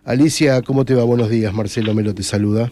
Alicia, ¿cómo te va? Buenos días, Marcelo Melo te saluda.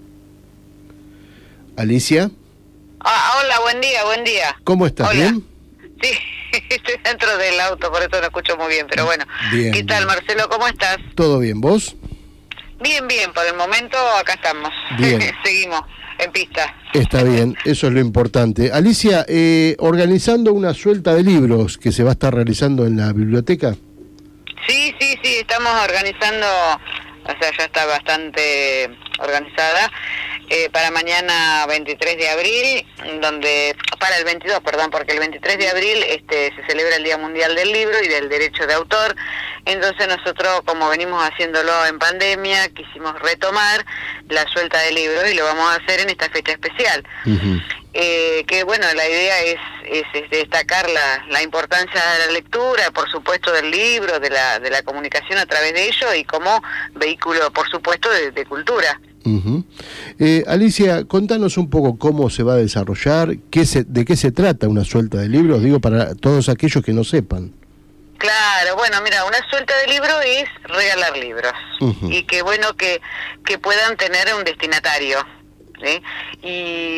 Alicia. Hola, buen día. ¿Cómo estás? Hola. ¿Bien? Sí, estoy dentro del auto, por eso no escucho muy bien, pero bueno. Bien, ¿Qué tal, bien. Marcelo? ¿Cómo estás? ¿Todo bien? ¿Vos? Bien, por el momento acá estamos. Bien. Seguimos en pista. Está bien, eso es lo importante. Alicia, organizando una suelta de libros que se va a estar realizando en la biblioteca. Sí, estamos organizando, o sea, ya está bastante organizada, para mañana 23 de abril, para el 22, perdón, porque el 23 de abril se celebra el Día Mundial del Libro y del Derecho de Autor. Entonces nosotros, como venimos haciéndolo en pandemia, quisimos retomar la suelta de libros y lo vamos a hacer en esta fecha especial. Uh-huh. Que bueno, la idea es destacar la importancia de la lectura, por supuesto del libro, de la comunicación a través de ello y como vehículo, por supuesto, de cultura. Uh-huh. Alicia, contanos un poco cómo se va a desarrollar, de qué se trata una suelta de libros, digo, para todos aquellos que no sepan. Claro, bueno, mira, una suelta de libros es regalar libros. Uh-huh. Y qué bueno que puedan tener un destinatario, ¿sí? Y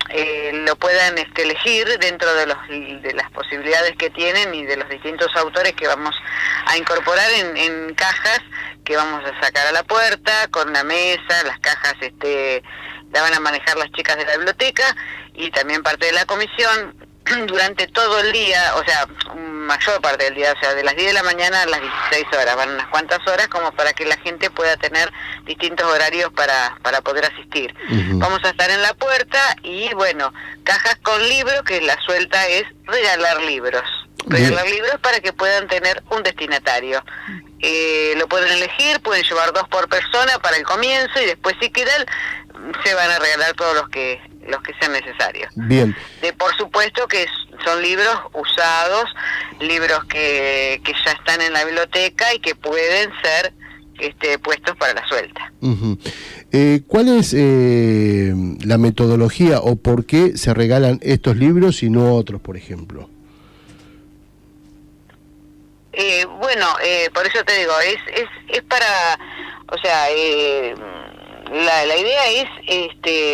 lo puedan elegir dentro de las posibilidades que tienen y de los distintos autores que vamos a incorporar en cajas que vamos a sacar a la puerta con una mesa. Las cajas la van a manejar las chicas de la biblioteca y también parte de la comisión durante todo el día, o sea, mayor parte del día, o sea, de las 10 de la mañana a las 16 horas, van unas cuantas horas como para que la gente pueda tener distintos horarios para poder asistir. Uh-huh. Vamos a estar en la puerta y, bueno, cajas con libros, que la suelta es regalar libros. Regalar libros para que puedan tener un destinatario. Lo pueden elegir, pueden llevar 2 por persona para el comienzo y después, si quedan, se van a regalar todos los que sean necesarios. Bien. Por supuesto que son libros usados, libros que ya están en la biblioteca y que pueden ser puestos para la suelta. Uh-huh. ¿Cuál es la metodología o por qué se regalan estos libros y no otros, por ejemplo? Por eso te digo, es para, o sea, la idea es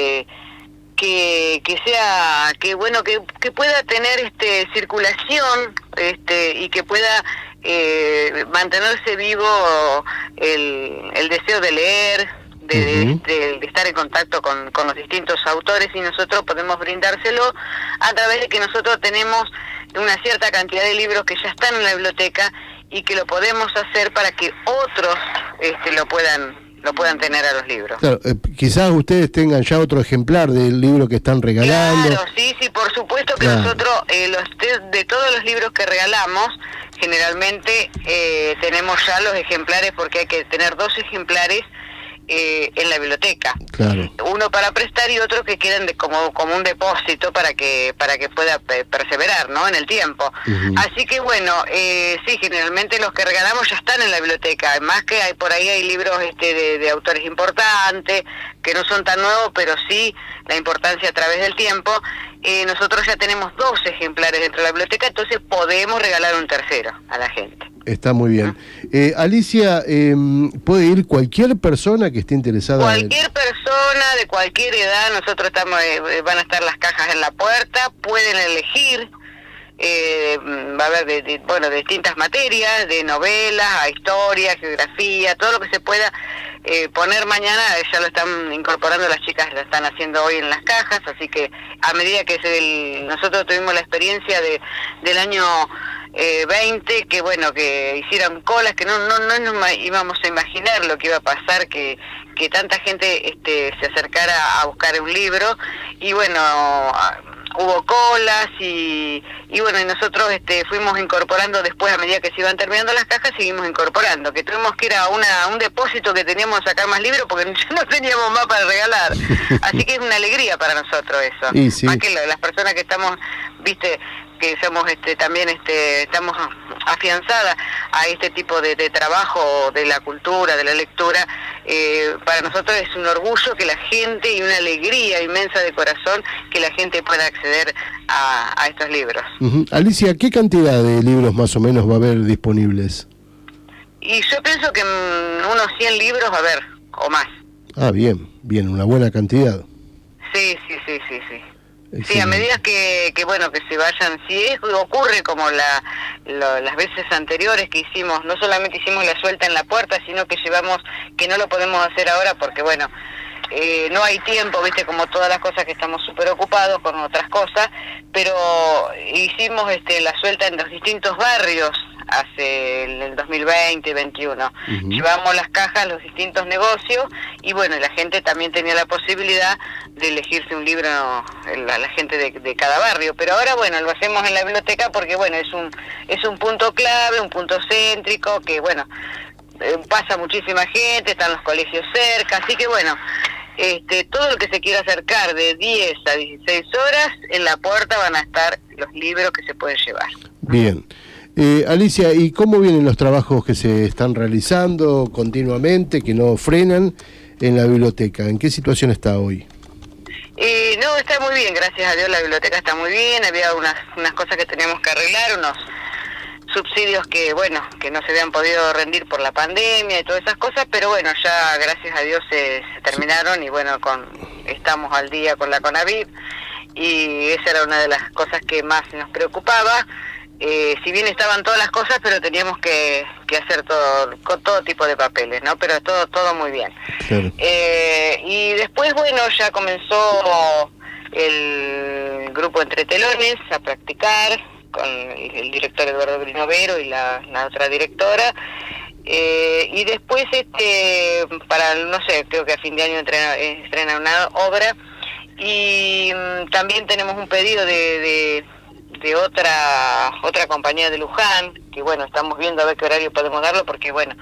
que sea, que pueda tener circulación, y que pueda mantenerse vivo el deseo de leer, de estar en contacto con los distintos autores, y nosotros podemos brindárselo a través de que nosotros tenemos una cierta cantidad de libros que ya están en la biblioteca y que lo podemos hacer para que otros lo puedan tener a los libros. Claro, quizás ustedes tengan ya otro ejemplar del libro que están regalando. Claro, sí, por supuesto que nosotros, de todos los libros que regalamos, generalmente tenemos ya los ejemplares, porque hay que tener 2 ejemplares en la biblioteca. Claro. Uno para prestar y otro que queden como un depósito para que pueda perseverar, ¿no?, en el tiempo. Uh-huh. Así que bueno, sí, generalmente los que regalamos ya están en la biblioteca. Además que por ahí hay libros de autores importantes que no son tan nuevos, pero sí la importancia a través del tiempo. Nosotros ya tenemos 2 ejemplares dentro de la biblioteca, entonces podemos regalar un tercero a la gente. Está muy bien. Alicia, ¿puede ir cualquier persona que esté interesada? Cualquier persona de cualquier edad. Nosotros van a estar las cajas en la puerta, pueden elegir. Va a haber de distintas materias, de novelas a historia, geografía, todo lo que se pueda poner mañana. Ya lo están incorporando las chicas, lo están haciendo hoy en las cajas, así que a medida que nosotros tuvimos la experiencia del año 20, que hicieron colas, que no nos íbamos a imaginar lo que iba a pasar, que tanta gente se acercara a buscar un libro, y bueno, hubo colas y nosotros fuimos incorporando después, a medida que se iban terminando las cajas, seguimos incorporando, que tuvimos que ir a un depósito que teníamos que sacar más libros porque ya no teníamos más para regalar. Así que es una alegría para nosotros eso. Y sí. Más que las personas que estamos, que somos también estamos afianzadas a este tipo de trabajo de la cultura, de la lectura. Para nosotros es un orgullo que la gente, y una alegría inmensa de corazón, que la gente pueda acceder a estos libros. Uh-huh. Alicia, ¿qué cantidad de libros más o menos va a haber disponibles? Y yo pienso que unos 100 libros va a haber, o más. Ah, bien, bien, una buena cantidad. Sí. Sí, a medida que bueno, que se vayan, si ocurre como las veces anteriores que hicimos, no solamente hicimos la suelta en la puerta, sino que llevamos, que no lo podemos hacer ahora porque bueno, no hay tiempo, viste, como todas las cosas que estamos súper ocupados con otras cosas, pero hicimos la suelta en los distintos barrios hace el 2020-21. Llevamos las cajas a los distintos negocios y bueno, la gente también tenía la posibilidad de elegirse un libro, la gente de cada barrio, pero ahora bueno, lo hacemos en la biblioteca porque bueno, es un punto clave, un punto céntrico, que bueno, pasa muchísima gente, están los colegios cerca, así que bueno, todo el que se quiera acercar de 10 a 16 horas, en la puerta van a estar los libros que se pueden llevar. Bien. Alicia, ¿y cómo vienen los trabajos que se están realizando continuamente, que no frenan en la biblioteca? ¿En qué situación está hoy? No, está muy bien, gracias a Dios la biblioteca está muy bien. Había unas cosas que teníamos que arreglar, unos subsidios que bueno, que no se habían podido rendir por la pandemia y todas esas cosas, pero bueno, ya gracias a Dios se terminaron y bueno, estamos al día con la CONAVIP y esa era una de las cosas que más nos preocupaba. Si bien estaban todas las cosas, pero teníamos que hacer con todo tipo de papeles, ¿no? Pero todo muy bien. Claro. Y después, bueno, ya comenzó el grupo Entre Telones a practicar con el director Eduardo Grinovero y la otra directora. Y después, para, no sé, creo que a fin de año estrena una obra. Y también tenemos un pedido de otra compañía de Luján, que bueno, estamos viendo a ver qué horario podemos darlo, porque bueno,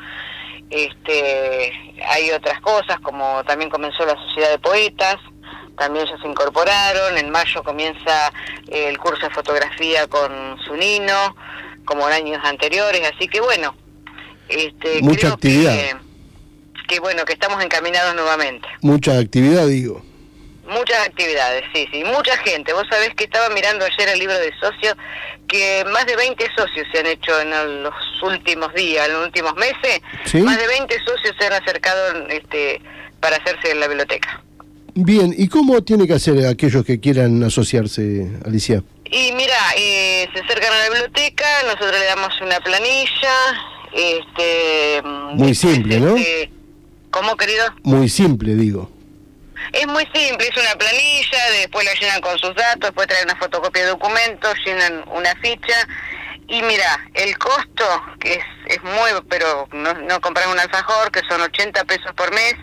hay otras cosas, como también comenzó la Sociedad de Poetas, también ya se incorporaron, en mayo comienza el curso de fotografía con Zunino, como en años anteriores, así que bueno, mucha creo actividad. Que bueno, que estamos encaminados nuevamente. Mucha actividad, digo. Muchas actividades, sí, mucha gente. Vos sabés que estaba mirando ayer el libro de socios, que más de 20 socios se han hecho en los últimos días, en los últimos meses. ¿Sí? Más de 20 socios se han acercado para hacerse en la biblioteca. Bien, ¿y cómo tiene que hacer aquellos que quieran asociarse, Alicia? Y mira, se acercan a la biblioteca, nosotros le damos una planilla, muy simple, ¿no? ¿Cómo, querido? Muy simple, digo. Es muy simple, es una planilla, después la llenan con sus datos, después traen una fotocopia de documentos, llenan una ficha y mira, el costo, que es muy, pero no compran un alfajor, que son 80 pesos por mes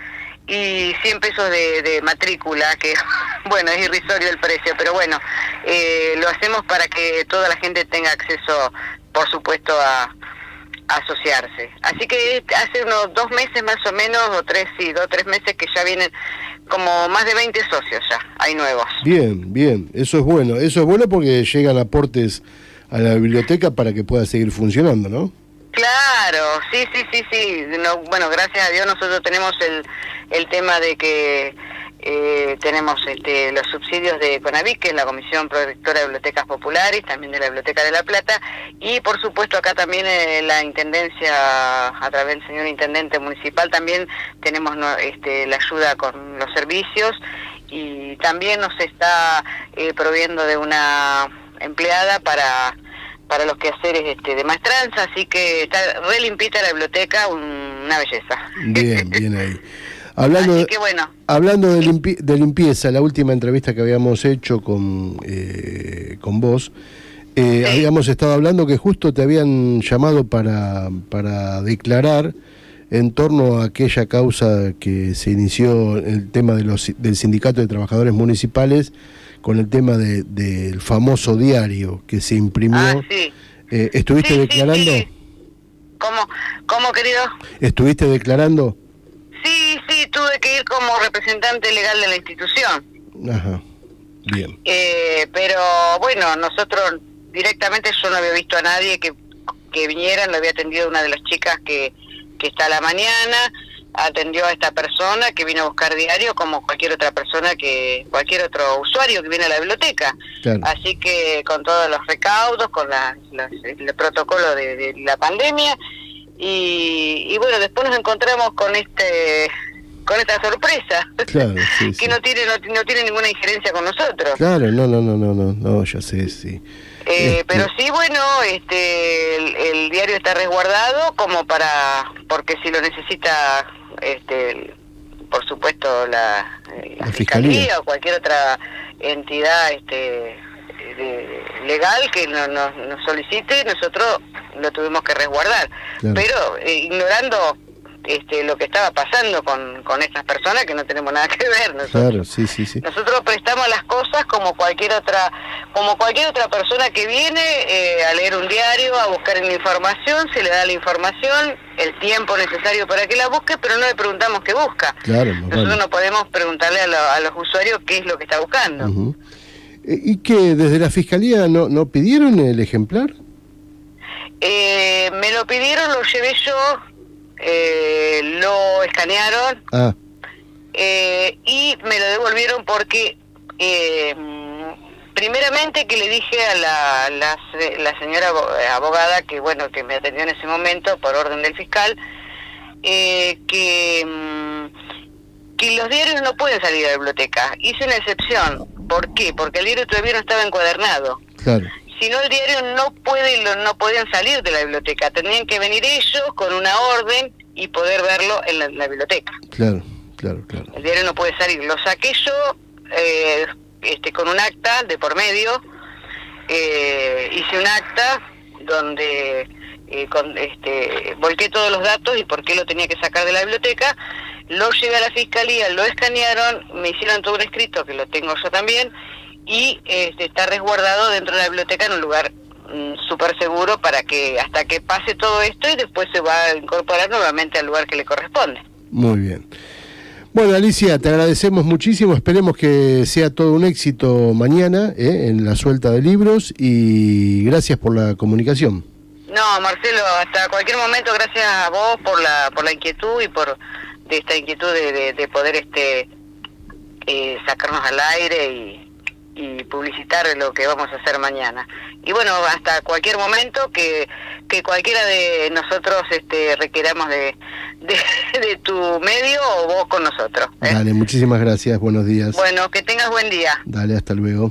y 100 pesos de matrícula, que bueno, es irrisorio el precio, pero bueno, lo hacemos para que toda la gente tenga acceso, por supuesto, a asociarse. Así que hace unos 2 meses más o menos, o 3 meses que ya vienen como más de 20 socios ya, hay nuevos. Bien, eso es bueno porque llegan aportes a la biblioteca para que pueda seguir funcionando, ¿no? Claro, sí. No, bueno, gracias a Dios nosotros tenemos el tema de que tenemos los subsidios de CONAVIP, que es la Comisión Protectora de Bibliotecas Populares, también de la Biblioteca de La Plata, y por supuesto acá también la Intendencia, a través del señor Intendente Municipal, también tenemos la ayuda con los servicios, y también nos está proviendo de una empleada para los quehaceres de maestranza, así que está re limpita la biblioteca, una belleza. Bien ahí. Hablando de limpieza, la última entrevista que habíamos hecho con vos, sí. Habíamos estado hablando que justo te habían llamado para declarar en torno a aquella causa que se inició, el tema del Sindicato de Trabajadores Municipales, con el tema del famoso diario que se imprimió. Sí. ¿Estuviste declarando? Sí. ¿Cómo, querido? ¿Estuviste declarando? Sí, tuve que ir como representante legal de la institución. Ajá, bien. Pero bueno, nosotros directamente, yo no había visto a nadie que viniera, lo había atendido una de las chicas que está a la mañana, atendió a esta persona que vino a buscar diario como cualquier otra persona, cualquier otro usuario que viene a la biblioteca. Claro. Así que con todos los recaudos, con el protocolo de la pandemia, y bueno, después nos encontramos con esta sorpresa, claro, sí, que sí. no tiene ninguna injerencia con nosotros. Claro, no, ya sé, sí. Pero sí, bueno, el diario está resguardado porque si lo necesita, por supuesto, la Fiscalía o cualquier otra entidad legal que nos solicite, nosotros lo tuvimos que resguardar. Claro. Pero ignorando lo que estaba pasando con estas personas, que no tenemos nada que ver nosotros. Claro, sí. Nosotros prestamos las cosas como cualquier otra persona que viene a leer un diario, a buscar la información, se le da la información, el tiempo necesario para que la busque, pero no le preguntamos qué busca. Claro, nosotros no podemos preguntarle a los usuarios qué es lo que está buscando. Uh-huh. ¿Y que desde la Fiscalía no pidieron el ejemplar? Me lo pidieron, lo llevé yo, lo escanearon y me lo devolvieron porque primeramente que le dije a la señora abogada que me atendió en ese momento por orden del fiscal, que los diarios no pueden salir de la biblioteca. Hice una excepción. ¿Por qué? Porque el diario todavía no estaba encuadernado. Claro. Si no, el diario no pueden salir de la biblioteca. Tendrían que venir ellos con una orden y poder verlo en la biblioteca. Claro. El diario no puede salir. Lo saqué yo con un acta de por medio. Hice un acta donde volqué todos los datos y por qué lo tenía que sacar de la biblioteca. Lo llevé a la Fiscalía, lo escanearon, me hicieron todo un escrito, que lo tengo yo también, y está resguardado dentro de la biblioteca en un lugar súper seguro para que hasta que pase todo esto y después se va a incorporar nuevamente al lugar que le corresponde. Muy bien. Bueno, Alicia, te agradecemos muchísimo, esperemos que sea todo un éxito mañana en la suelta de libros y gracias por la comunicación. No, Marcelo, hasta cualquier momento, gracias a vos por la inquietud y por esta inquietud de poder sacarnos al aire y publicitar lo que vamos a hacer mañana. Y bueno, hasta cualquier momento que cualquiera de nosotros requeramos de tu medio o vos con nosotros. Dale, muchísimas gracias, buenos días. Bueno, que tengas buen día. Dale, hasta luego.